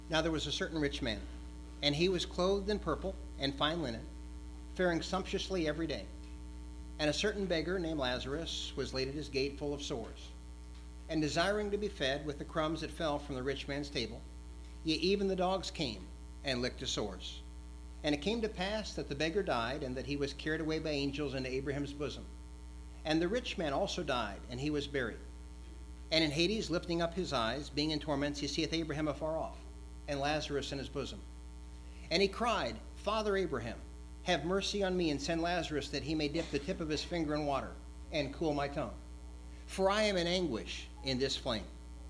Now there was a certain rich man, and he was clothed in purple and fine linen, faring sumptuously every day. And a certain beggar named Lazarus was laid at his gate full of sores, and desiring to be fed with the crumbs that fell from the rich man's table, yea, even the dogs came and licked his sores. And it came to pass that the beggar died, and that he was carried away by angels into Abraham's bosom. And the rich man also died, and he was buried. And in Hades, lifting up his eyes, being in torments, he seeth Abraham afar off, and Lazarus in his bosom. And he cried, Father Abraham, have mercy on me, and send Lazarus, that he may dip the tip of his finger in water, and cool my tongue. For I am in anguish in this flame.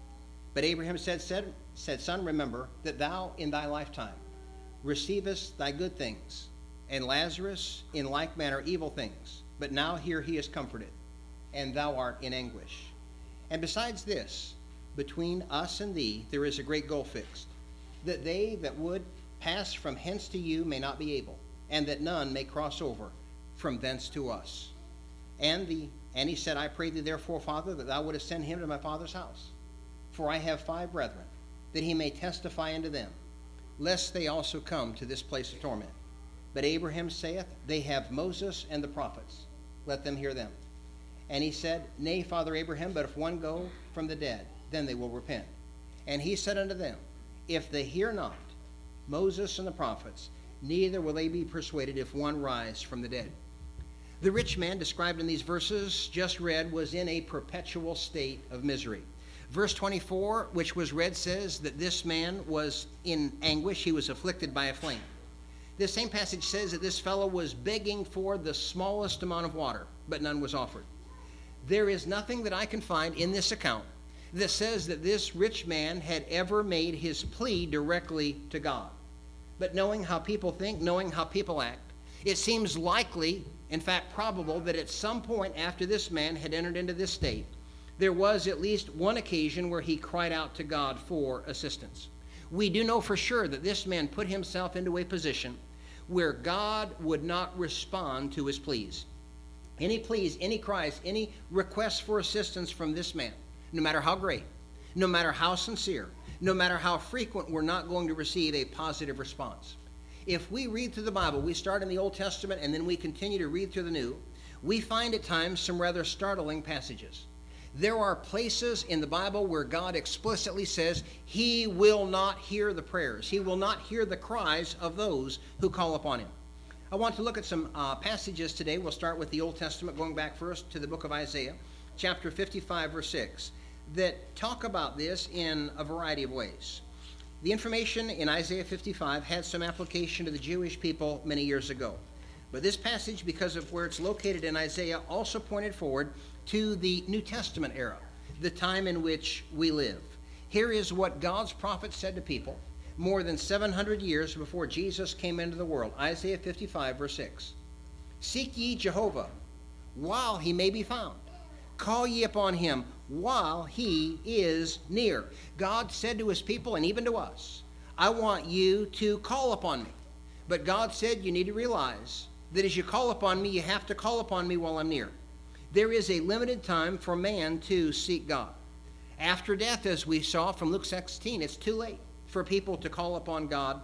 But Abraham said, Son, remember that thou in thy lifetime receivest thy good things, and Lazarus in like manner evil things. But now here he is comforted, and thou art in anguish. And besides this, between us and thee there is a great gulf fixed, that they that would pass from hence to you may not be able, and that none may cross over from thence to us. And he said, I pray thee therefore, Father, that thou wouldest send him to my father's house. For I have 5 brethren, that he may testify unto them, lest they also come to this place of torment. But Abraham saith, They have Moses and the prophets. Let them hear them. And he said, Nay, Father Abraham, but if one go from the dead, then they will repent. And he said unto them, If they hear not Moses and the prophets, neither will they be persuaded if one rise from the dead. The rich man described in these verses just read was in a perpetual state of misery. Verse 24, which was read, says that this man was in anguish. He was afflicted by a flame. This same passage says that this fellow was begging for the smallest amount of water, but none was offered. There is nothing that I can find in this account that says that this rich man had ever made his plea directly to God. But knowing how people think, knowing how people act, it seems likely, in fact probable, that at some point after this man had entered into this state, there was at least one occasion where he cried out to God for assistance. We do know for sure that this man put himself into a position where God would not respond to his pleas. Any pleas, any cries, any requests for assistance from this man, no matter how great, no matter how sincere, no matter how frequent, we're not going to receive a positive response. If we read through the Bible, we start in the Old Testament and then we continue to read through the New, we find at times some rather startling passages. There are places in the Bible where God explicitly says he will not hear the prayers. He will not hear the cries of those who call upon him. I want to look at some passages today. We'll start with the Old Testament, going back first to the book of Isaiah, chapter 55, verse 6, that talk about this in a variety of ways. The information in Isaiah 55 had some application to the Jewish people many years ago. But this passage, because of where it's located in Isaiah, also pointed forward to the New Testament era, the time in which we live. Here is what God's prophet said to people more than 700 years before Jesus came into the world. Isaiah 55, verse 6. Seek ye Jehovah while he may be found. Call ye upon him while he is near. God said to his people, and even to us, I want you to call upon me. But God said you need to realize that as you call upon me, you have to call upon me while I'm near. There is a limited time for man to seek God. After death, as we saw from Luke 16, it's too late for people to call upon God.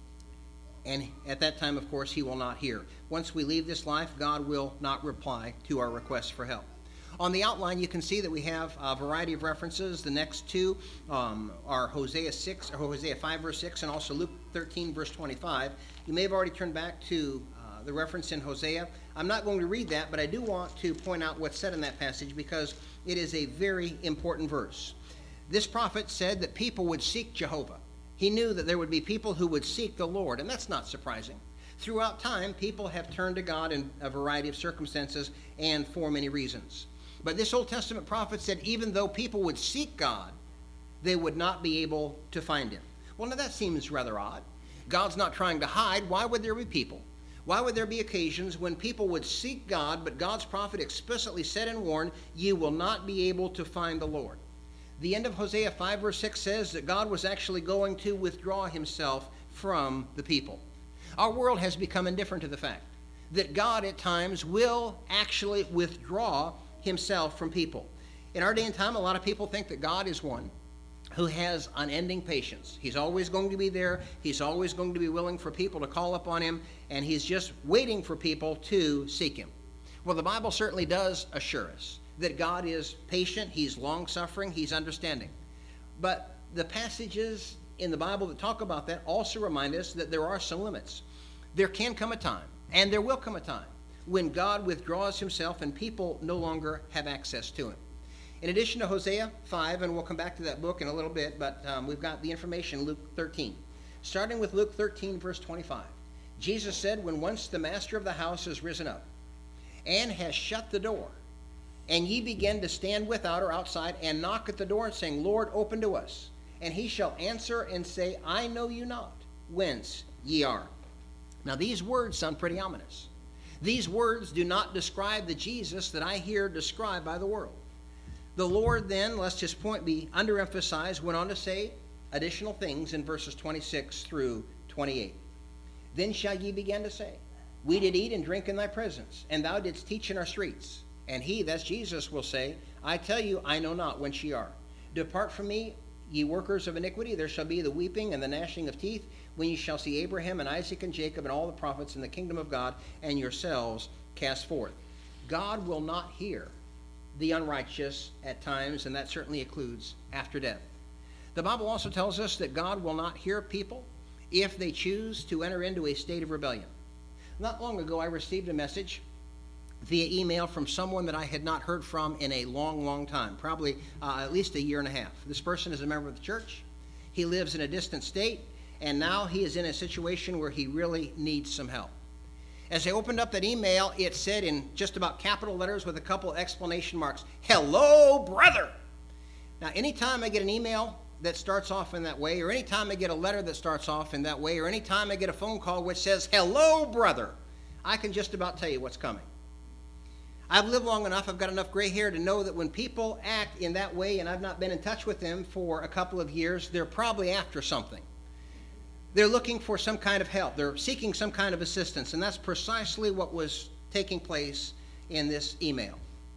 And at that time, of course, he will not hear. Once we leave this life, God will not reply to our requests for help. On the outline, you can see that we have a variety of references. The next two are Hosea 5, verse 6, and also Luke 13, verse 25. You may have already turned back to the reference in Hosea. I'm not going to read that, but I do want to point out what's said in that passage because it is a very important verse. This prophet said that people would seek Jehovah. He knew that there would be people who would seek the Lord, and that's not surprising. Throughout time, people have turned to God in a variety of circumstances and for many reasons. But this Old Testament prophet said even though people would seek God, they would not be able to find him. Well, now that seems rather odd. God's not trying to hide. Why would there be people? Why would there be occasions when people would seek God, but God's prophet explicitly said and warned, you will not be able to find the Lord? The end of Hosea 5, verse 6 says that God was actually going to withdraw himself from the people. Our world has become indifferent to the fact that God at times will actually withdraw himself from people. In our day and time, a lot of people think that God is one. who has unending patience. He's always going to be there. He's always going to be willing for people to call upon him, and he's just waiting for people to seek him. Well, the Bible certainly does assure us that God is patient, he's long-suffering, he's understanding. But the passages in the Bible that talk about that also remind us that there are some limits. There can come a time, and there will come a time, when God withdraws himself and people no longer have access to him. In addition to Hosea 5, and we'll come back to that book in a little bit, but we've got the information in Luke 13. Starting with Luke 13, verse 25. Jesus said, when once the master of the house is risen up, and has shut the door, and ye begin to stand without or outside, and knock at the door, and saying, Lord, open to us. And he shall answer and say, I know you not, whence ye are. Now these words sound pretty ominous. These words do not describe the Jesus that I hear described by the world. The Lord then, lest his point be underemphasized, went on to say additional things in verses 26 through 28. Then shall ye begin to say, we did eat and drink in thy presence, and thou didst teach in our streets. And he, that's Jesus, will say, I tell you, I know not whence ye are. Depart from me, ye workers of iniquity. There shall be the weeping and the gnashing of teeth, when ye shall see Abraham and Isaac and Jacob and all the prophets in the kingdom of God, and yourselves cast forth. God will not hear the unrighteous at times, and that certainly includes after death. The Bible also tells us that God will not hear people if they choose to enter into a state of rebellion. Not long ago, I received a message via email from someone that I had not heard from in a long, long time, probably at least a year and a half. This person is a member of the church. He lives in a distant state, and now he is in a situation where he really needs some help. As I opened up that email, it said in just about capital letters with a couple exclamation marks, hello, brother. Now, anytime I get an email that starts off in that way, or anytime I get a letter that starts off in that way, or anytime I get a phone call which says, hello, brother, I can just about tell you what's coming. I've lived long enough, I've got enough gray hair to know that when people act in that way, and I've not been in touch with them for a couple of years, they're probably after something. They're looking for some kind of help. They're seeking some kind of assistance, and that's precisely what was taking place in this email.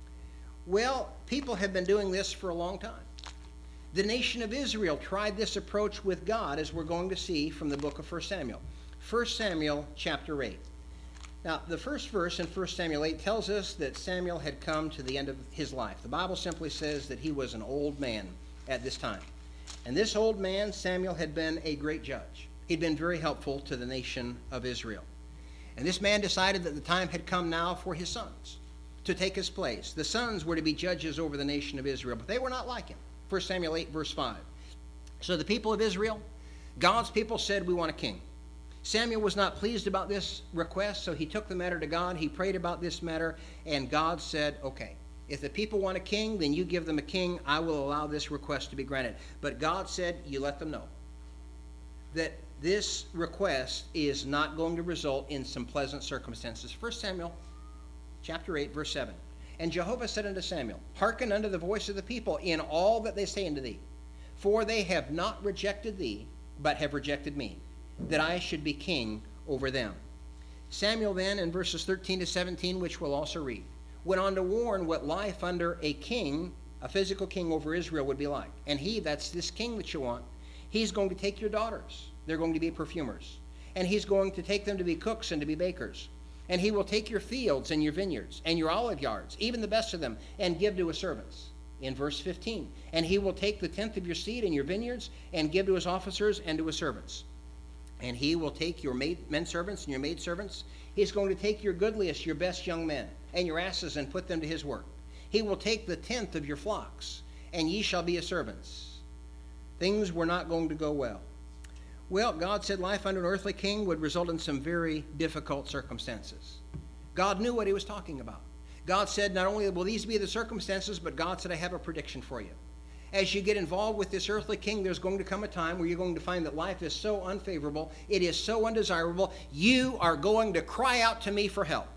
Well, people have been doing this for a long time. The nation of Israel tried this approach with God, as we're going to see from the book of 1 Samuel. 1 Samuel chapter 8. Now, the first verse in 1 Samuel 8 tells us that Samuel had come to the end of his life. The Bible simply says that he was an old man at this time. And this old man, Samuel, had been a great judge. He'd been very helpful to the nation of Israel. And this man decided that the time had come now for his sons to take his place. The sons were to be judges over the nation of Israel, but they were not like him. 1 Samuel 8, verse 5. So the people of Israel, God's people, said, we want a king. Samuel was not pleased about this request, so he took the matter to God. He prayed about this matter, and God said, okay, if the people want a king, then you give them a king. I will allow this request to be granted. But God said, you let them know that this request is not going to result in some pleasant circumstances. 1 Samuel chapter 8, verse 7. And Jehovah said unto Samuel, hearken unto the voice of the people in all that they say unto thee, for they have not rejected thee, but have rejected me, that I should be king over them. Samuel then, in verses 13 to 17, which we'll also read, went on to warn what life under a king, a physical king over Israel, would be like. And he, that's this king that you want, he's going to take your daughters. They're going to be perfumers. And he's going to take them to be cooks and to be bakers. And he will take your fields and your vineyards and your olive yards, even the best of them, and give to his servants. In verse 15, and he will take the tenth of your seed and your vineyards and give to his officers and to his servants. And he will take your men servants and your maid servants. He's going to take your goodliest, your best young men, and your asses, and put them to his work. He will take the tenth of your flocks, and ye shall be his servants. Things were not going to go well. Well, God said life under an earthly king would result in some very difficult circumstances. God knew what he was talking about. God said, not only will these be the circumstances, but God said, I have a prediction for you. As you get involved with this earthly king, there's going to come a time where you're going to find that life is so unfavorable, it is so undesirable, you are going to cry out to me for help.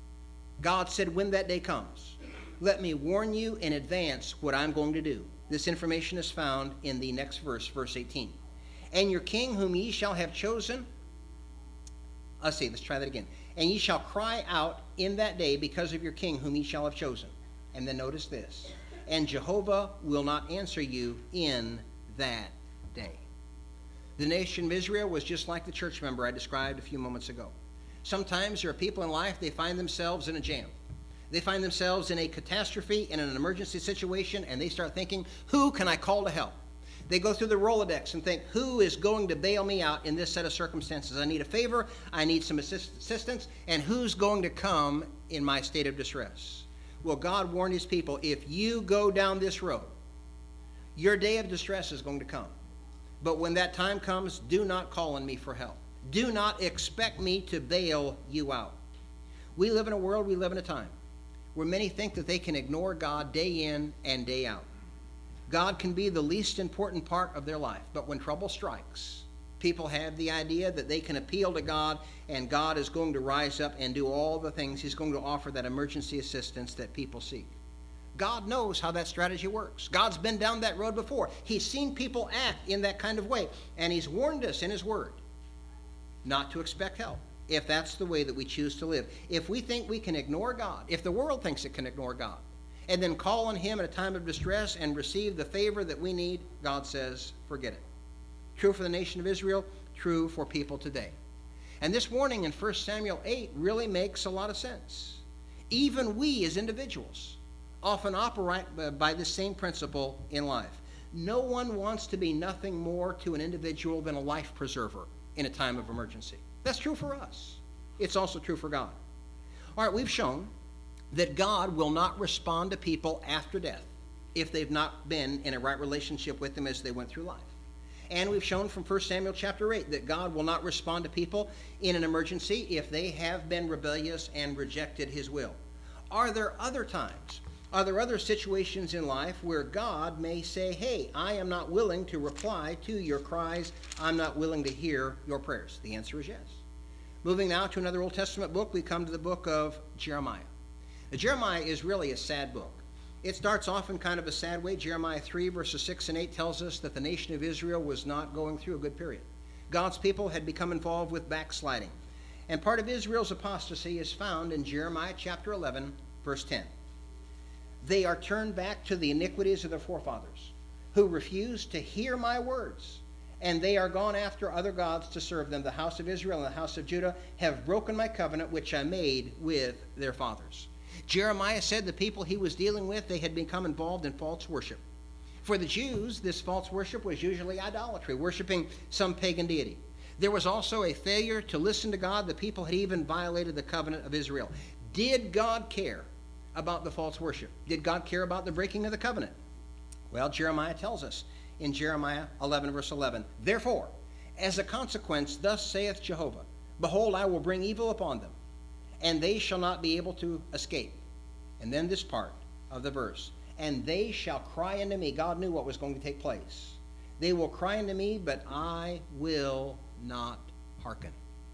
God said, when that day comes, let me warn you in advance what I'm going to do. This information is found in the next verse, verse 18. And your king whom ye shall have chosen, let's try that again. And ye shall cry out in that day because of your king whom ye shall have chosen. And then notice this. And Jehovah will not answer you in that day. The nation of Israel was just like the church member I described a few moments ago. Sometimes there are people in life, they find themselves in a jam. They find themselves in a catastrophe, in an emergency situation, and they start thinking, who can I call to help? They go through the Rolodex and think, who is going to bail me out in this set of circumstances? I need a favor, I need some assistance, and who's going to come in my state of distress? Well, God warned his people, if you go down this road, your day of distress is going to come. But when that time comes, do not call on me for help. Do not expect me to bail you out. We live in a world, we live in a time where many think that they can ignore God day in and day out. God can be the least important part of their life, but when trouble strikes, people have the idea that they can appeal to God, and God is going to rise up and do all the things. He's going to offer that emergency assistance that people seek. God knows how that strategy works. God's been down that road before. He's seen people act in that kind of way, and he's warned us in his word not to expect help if that's the way that we choose to live. If we think we can ignore God, if the world thinks it can ignore God, and then call on him at a time of distress and receive the favor that we need, God says, forget it. True for the nation of Israel, true for people today. And this warning in 1 Samuel 8 really makes a lot of sense. Even we as individuals often operate by this same principle in life. No one wants to be nothing more to an individual than a life preserver in a time of emergency. That's true for us. It's also true for God. All right, we've shown that God will not respond to people after death if they've not been in a right relationship with him as they went through life. And we've shown from 1 Samuel chapter 8 that God will not respond to people in an emergency if they have been rebellious and rejected his will. Are there other times? Are there other situations in life where God may say, hey, I am not willing to reply to your cries. I'm not willing to hear your prayers? The answer is yes. Moving now to another Old Testament book, we come to the book of Jeremiah. Now, Jeremiah is really a sad book. It starts off in kind of a sad way. Jeremiah 3 verses 6 and 8 tells us that the nation of Israel was not going through a good period. God's people had become involved with backsliding. And part of Israel's apostasy is found in Jeremiah chapter 11, verse 10. They are turned back to the iniquities of their forefathers, who refused to hear my words, and they are gone after other gods to serve them. The house of Israel and the house of Judah have broken my covenant which I made with their fathers. Jeremiah said the people he was dealing with, they had become involved in false worship. For the Jews, this false worship was usually idolatry, worshiping some pagan deity. There was also a failure to listen to God. The people had even violated the covenant of Israel. Did God care about the false worship? Did God care about the breaking of the covenant? Well, Jeremiah tells us in Jeremiah 11, verse 11, therefore, as a consequence, thus saith Jehovah, behold, I will bring evil upon them, and they shall not be able to escape. And then this part of the verse, and they shall cry unto me. God knew what was going to take place. They will cry unto me, but I will not hearken.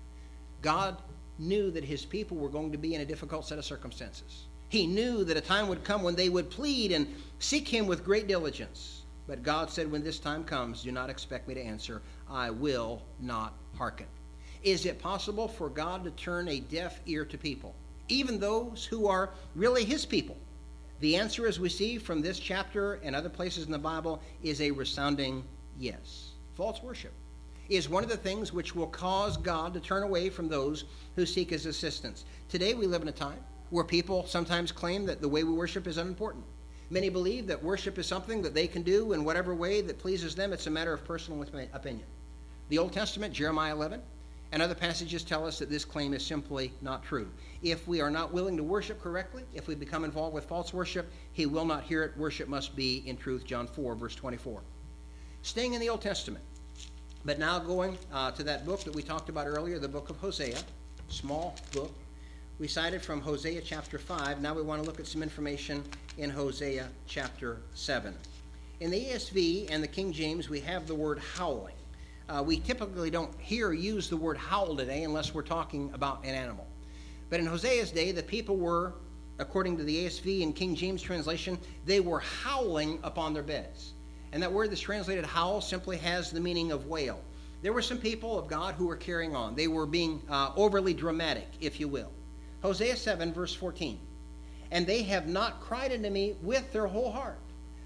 God knew that his people were going to be in a difficult set of circumstances. He knew that a time would come when they would plead and seek him with great diligence. But God said, when this time comes, do not expect me to answer. I will not hearken. Is it possible for God to turn a deaf ear to people, even those who are really his people? The answer, as we see from this chapter and other places in the Bible, is a resounding yes. False worship is one of the things which will cause God to turn away from those who seek his assistance. Today we live in a time where people sometimes claim that the way we worship is unimportant. Many believe that worship is something that they can do in whatever way that pleases them. It's a matter of personal opinion. The Old Testament, Jeremiah 11, and other passages tell us that this claim is simply not true. If we are not willing to worship correctly, if we become involved with false worship, he will not hear it. Worship must be in truth, John 4, verse 24. Staying in the Old Testament, but now going to that book that we talked about earlier, the book of Hosea, small book. We cited from Hosea chapter 5. Now we want to look at some information in Hosea chapter 7. In the ESV and the King James, we have the word howling. We typically don't hear or use the word howl today unless we're talking about an animal. But in Hosea's day, the people were, according to the ESV and King James translation, they were howling upon their beds. And that word that's translated howl simply has the meaning of wail. There were some people of God who were carrying on. They were being overly dramatic, if you will. Hosea 7, verse 14. And they have not cried unto me with their whole heart,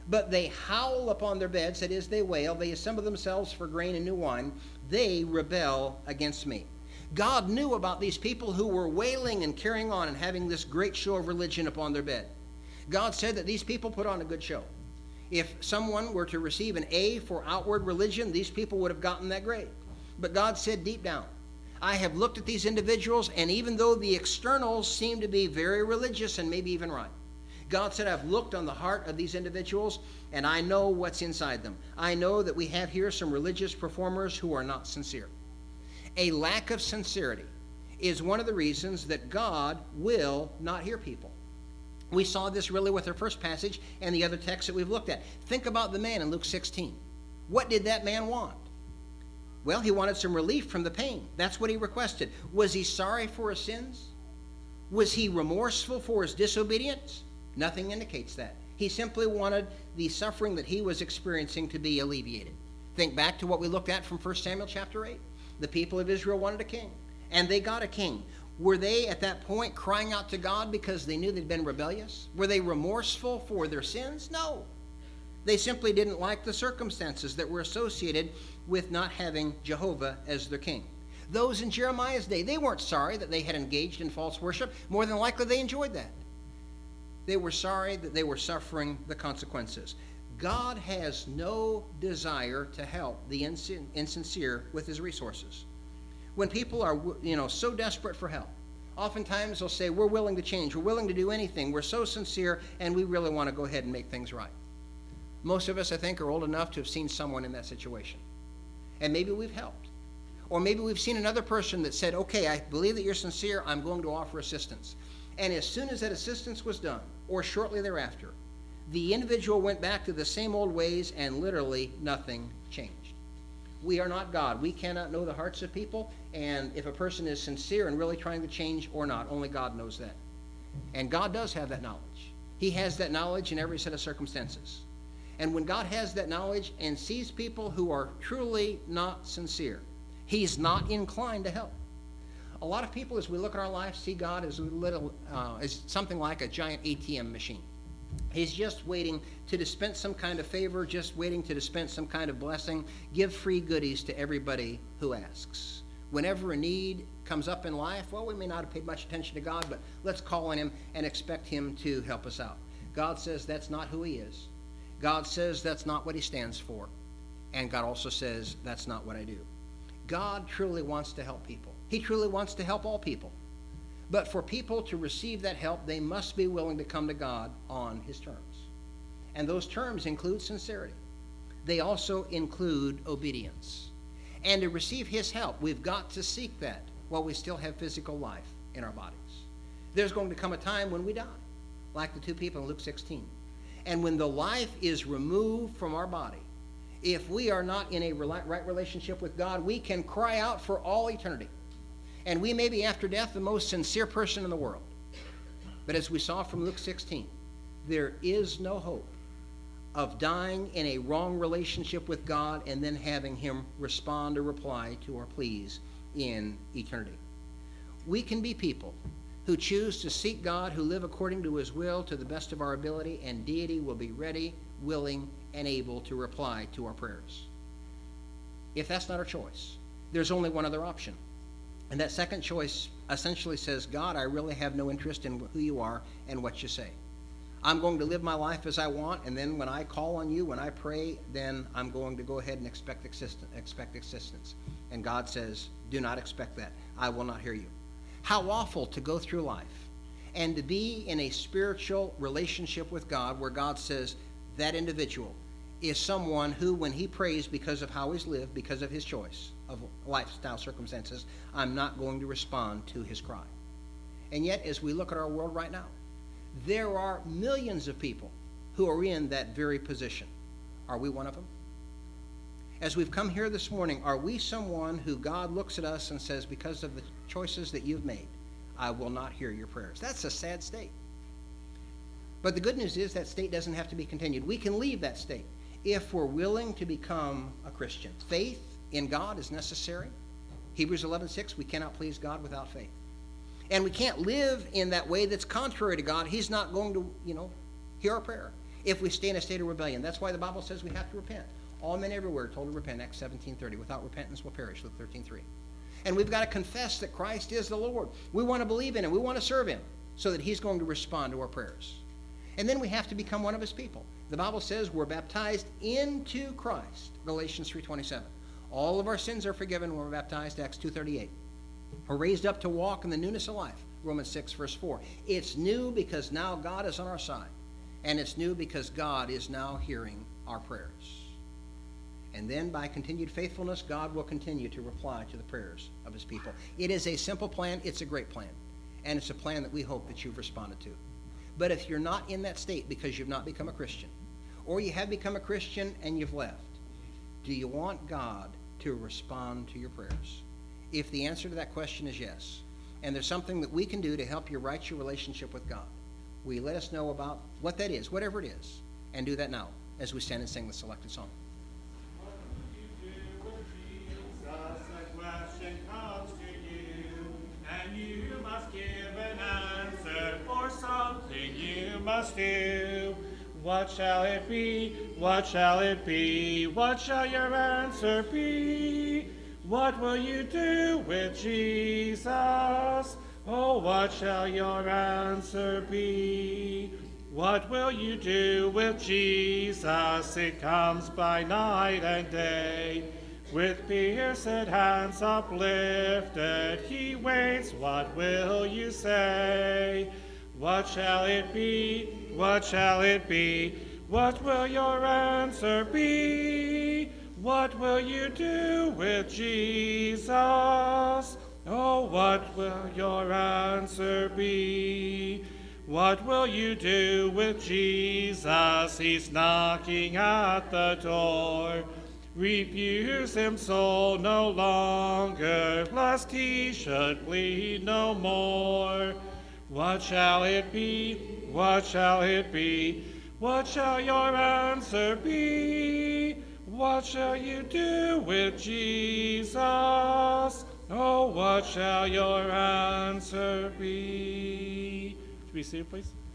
But they howl upon their beds, that is, they wail, they assemble themselves for grain and new wine, they rebel against me. God knew about these people who were wailing and carrying on and having this great show of religion upon their bed. God said that these people put on a good show. If someone were to receive an A for outward religion, these people would have gotten that grade. But God said deep down, I have looked at these individuals, and even though the externals seem to be very religious and maybe even right, God said, I've looked on the heart of these individuals, and I know what's inside them. I know that we have here some religious performers who are not sincere. A lack of sincerity is one of the reasons that God will not hear people. We saw this really with our first passage and the other text that we've looked at. Think about the man in Luke 16. What did that man want? Well, he wanted some relief from the pain. That's what he requested. Was he sorry for his sins? Was he remorseful for his disobedience? Nothing indicates that. He simply wanted the suffering that he was experiencing to be alleviated. Think back to what we looked at from 1 Samuel chapter 8. The people of Israel wanted a king, and they got a king. Were they at that point crying out to God because they knew they'd been rebellious? Were they remorseful for their sins? No. They simply didn't like the circumstances that were associated with not having Jehovah as their king. Those in Jeremiah's day, they weren't sorry that they had engaged in false worship. More than likely, they enjoyed that. They were sorry that they were suffering the consequences. God has no desire to help the insincere with his resources. When people are, so desperate for help, oftentimes they'll say, we're willing to change, we're willing to do anything, we're so sincere, and we really want to go ahead and make things right. Most of us, I think, are old enough to have seen someone in that situation. And maybe we've helped. Or maybe we've seen another person that said, okay, I believe that you're sincere, I'm going to offer assistance. And as soon as that assistance was done, or shortly thereafter, the individual went back to the same old ways and literally nothing changed. We are not God. We cannot know the hearts of people, and if a person is sincere and really trying to change or not, only God knows that. And God does have that knowledge. He has that knowledge in every set of circumstances. And when God has that knowledge and sees people who are truly not sincere, he's not inclined to help. A lot of people, as we look at our life, see God as as something like a giant ATM machine. He's just waiting to dispense some kind of favor, just waiting to dispense some kind of blessing, give free goodies to everybody who asks. Whenever a need comes up in life, well, we may not have paid much attention to God, but let's call on him and expect him to help us out. God says that's not who he is. God says that's not what he stands for. And God also says that's not what I do. God truly wants to help people. He truly wants to help all people. But for people to receive that help, they must be willing to come to God on his terms. And those terms include sincerity. They also include obedience. And to receive his help, we've got to seek that while we still have physical life in our bodies. There's going to come a time when we die, like the two people in Luke 16. And when the life is removed from our body, if we are not in a right relationship with God, we can cry out for all eternity. And we may be after death the most sincere person in the world. But as we saw from Luke 16, there is no hope of dying in a wrong relationship with God and then having him respond or reply to our pleas in eternity. We can be people who choose to seek God, who live according to his will to the best of our ability, and deity will be ready, willing, and able to reply to our prayers. If that's not our choice, there's only one other option. And that second choice essentially says, God, I really have no interest in who you are and what you say. I'm going to live my life as I want, and then when I call on you, when I pray, then I'm going to go ahead and expect assistance. And God says, do not expect that. I will not hear you. How awful to go through life and to be in a spiritual relationship with God where God says that individual is someone who, when he prays because of how he's lived, because of his choice of lifestyle circumstances, I'm not going to respond to his cry. And yet, as we look at our world right now, there are millions of people who are in that very position. Are we one of them? As we've come here this morning, are we someone who God looks at us and says, because of the choices that you've made, I will not hear your prayers? That's a sad state. But the good news is that state doesn't have to be continued. We can leave that state if we're willing to become a Christian. Faith in God is necessary. Hebrews 11:6, we cannot please God without faith. And we can't live in that way that's contrary to God. He's not going to, hear our prayer. if we stay in a state of rebellion. That's why the Bible says we have to repent. All men everywhere are told to repent, Acts 17:30. Without repentance will perish, Luke 13:3. And we've got to confess that Christ is the Lord. We want to believe in him. We want to serve him so that he's going to respond to our prayers. And then we have to become one of his people. The Bible says we're baptized into Christ, Galatians 3:27. All of our sins are forgiven when we're baptized, Acts 2:38. We're raised up to walk in the newness of life, Romans 6:4. It's new because now God is on our side. And it's new because God is now hearing our prayers. And then by continued faithfulness, God will continue to reply to the prayers of his people. It is a simple plan. It's a great plan. And it's a plan that we hope that you've responded to. But if you're not in that state because you've not become a Christian, or you have become a Christian and you've left, do you want God to respond to your prayers? If the answer to that question is yes, and there's something that we can do to help you right your relationship with God, will you let us know about what that is, whatever it is, and do that now as we stand and sing the selected song. Something you must do. What shall it be? What shall it be? What shall your answer be? What will you do with Jesus? Oh, what shall your answer be? What will you do with Jesus? It comes by night and day. With pierced hands uplifted, he waits. What will you say? What shall it be? What shall it be? What will your answer be? What will you do with Jesus? Oh, what will your answer be? What will you do with Jesus? He's knocking at the door. Refuse him, soul, no longer, lest he should bleed no more. What shall it be? What shall it be? What shall your answer be? What shall you do with Jesus? Oh, what shall your answer be? Should we see it, please?